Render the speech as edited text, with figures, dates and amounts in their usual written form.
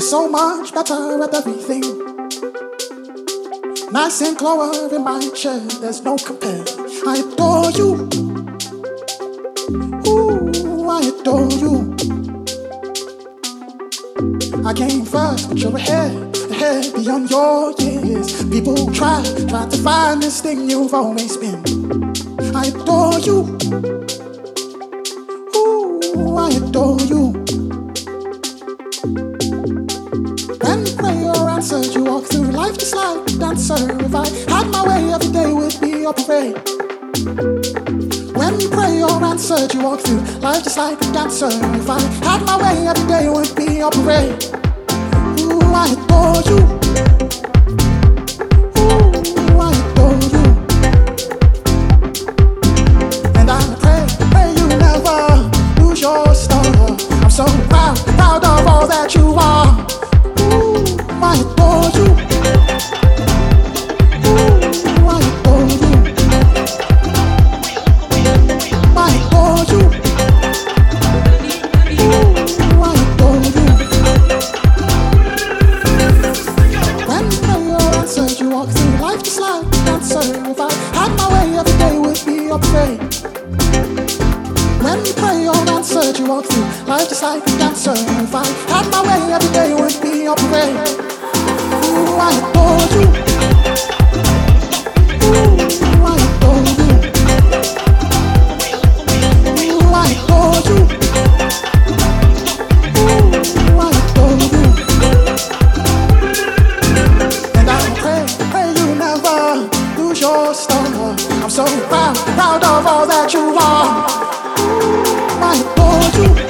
so much better at everything. Nice and glow in my chair, there's no compare. I adore you. Ooh, I adore you. I came first, but you're ahead beyond your years. People try to find this thing you've always been. I adore you. Ooh, I adore you. When prayer answered, you walk through life just like a dancer. If I had my way, every day would be a parade. When prayer answered, you walk through life just like a dancer. If I had my way, every day would be a parade. Ooh, I adore you. Ooh, I adore you. And I pray you never lose your star. I'm so proud of all that you are. Ooh, I adore you. Ooh, I adore you. I adore you. Ooh, I adore you. When prayer answered, you walk through life just like a dancer. If I had my way, every day would be a parade. When prayer answered, you walk through life just like a dancer. If I had my way, every day would be a parade. Ooh, I adore you. Ooh, I adore you. Ooh, I adore you. Ooh, I adore you. And I pray you never lose your star. I'm so proud of all that you are. Ooh, I adore you.